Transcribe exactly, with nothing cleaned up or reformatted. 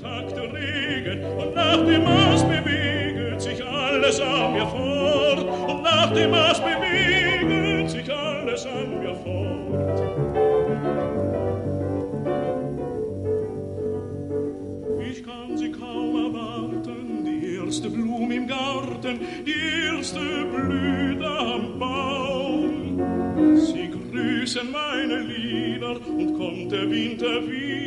Tag der Regen, und nach dem Mast beweget sich alles an mir fort, und nach dem Mast beweget sich alles an mir fort. Ich kann sie kaum erwarten, die erste Blume im Garten, die erste Blüte am Baum. Sie grüßen meine Lieder, und kommt der Winter wieder.